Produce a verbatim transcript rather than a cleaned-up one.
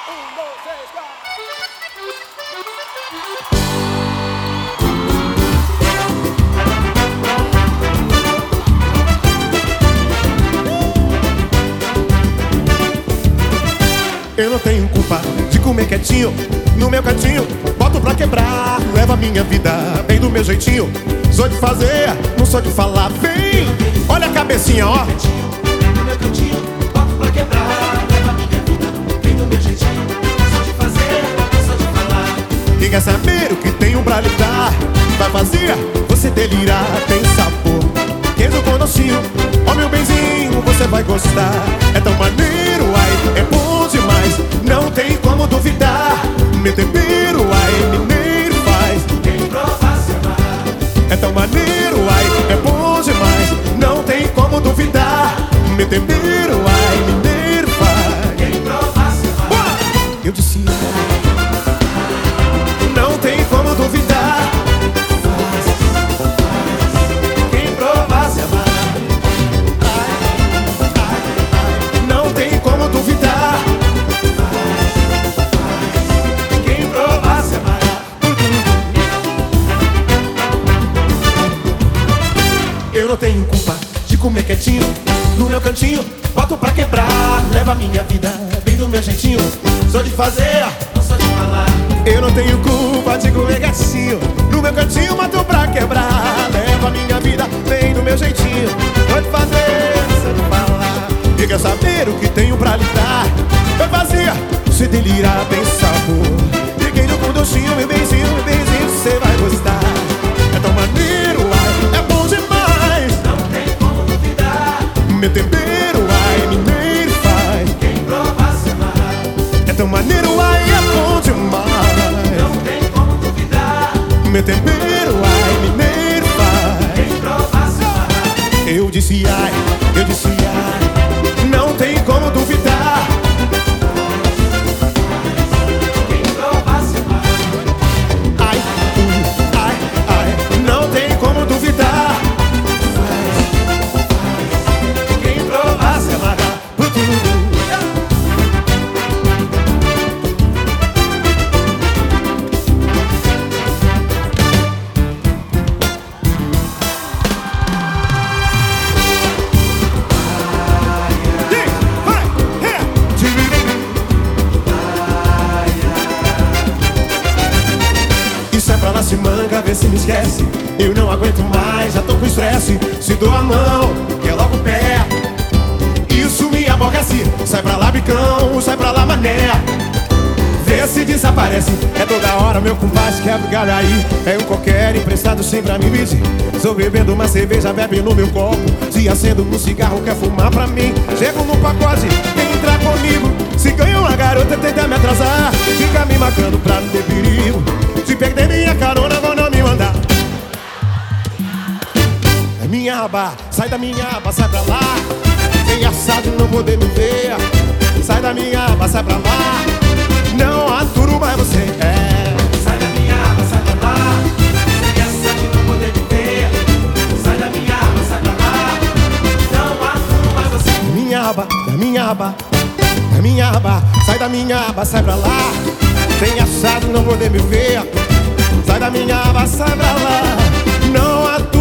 Um, dois, três, quatro. Eu não tenho culpa de comer quietinho no meu cantinho, boto pra quebrar, leva a minha vida bem do meu jeitinho. Sou de fazer, não sou de falar. Vem, olha a cabecinha, ó. No meu cantinho, boto pra quebrar, leva a minha vida bem do meu jeitinho. Sou de fazer, não sou de falar. Quem quer saber o que tenho pra lhe dar, vai fazer você delirar, tem sabor. Queijo com docinho, ó meu benzinho, você vai gostar. É tão maneiro, ai, é bom demais, não tem como duvidar. Meu tempero, ai, mineiro faz quem provar se amar. É tão maneiro, ai, é bom demais, não tem como duvidar. Meu tempero, ai, mineiro faz quem provar se amar. Eu disse, não tem como duvidar. Quem provar se amar. Não tem como duvidar. Quem provar se amar. Eu não tenho culpa de comer quietinho no meu cantinho, boto pra quebrar, leva a minha vida bem do meu jeitinho. Sou de fazer, Não sou de falar. eu não tenho culpa de comer quietinho no meu cantinho, boto pra quebrar, leva a minha vida bem do meu jeitinho. Sou de fazer, sou de falar. E quer saber o que tenho pra lhe dar, vai fazer, você delirar, tem sabor. Peguei com docinho, meu benzinho, meu benzinho, você vai gostar. É tão maneiro, ai, é bom demais. Não tem como duvidar. Meu tempero, ai, mineiro faz. Quem provar se amar. É tão maneiro, ai, é bom demais. Não tem como duvidar. Meu tempero, ai, mineiro faz. Quem provar se amar. Eu disse, ai, eu disse, ai, não tem como duvidar. Quem provar se amar. Ai, uh, ai, ai, não tem como duvidar. Quem provar se amar. Isso é pra lá se manga, vê se me esquece. Eu não aguento mais, já tô com estresse. Se dou a mão, que é logo o pé. Isso me aborrece. Sai pra lá, bicão, sai pra lá, mané. Vê se desaparece. É toda hora meu compadre quebra o galho aí. É um qualquer emprestado sem pra me pedir. Estou bebendo uma cerveja, bebe no meu copo. Se acendo no cigarro, quer fumar pra mim. Chego no pacote, vem entrar comigo. Se ganha uma garota, tenta me atrasar. Fica me marcando pra não ter perigo. Se perder minha carona, vão não me mandar. É minha aba, sai da minha aba, sai pra lá. Sem assado não poder me ver. Sai da minha aba, sai pra lá. Não aturo mais você, é. Sai da minha aba, sai pra lá. Sem essa de não poder viver. Sai da minha aba, sai pra lá. Não aturo mais você. Da minha aba, da minha aba, da minha aba, sai da minha aba, sai pra lá. Sem assado não poder me ver. Sai da minha aba, sai pra lá. Não aturo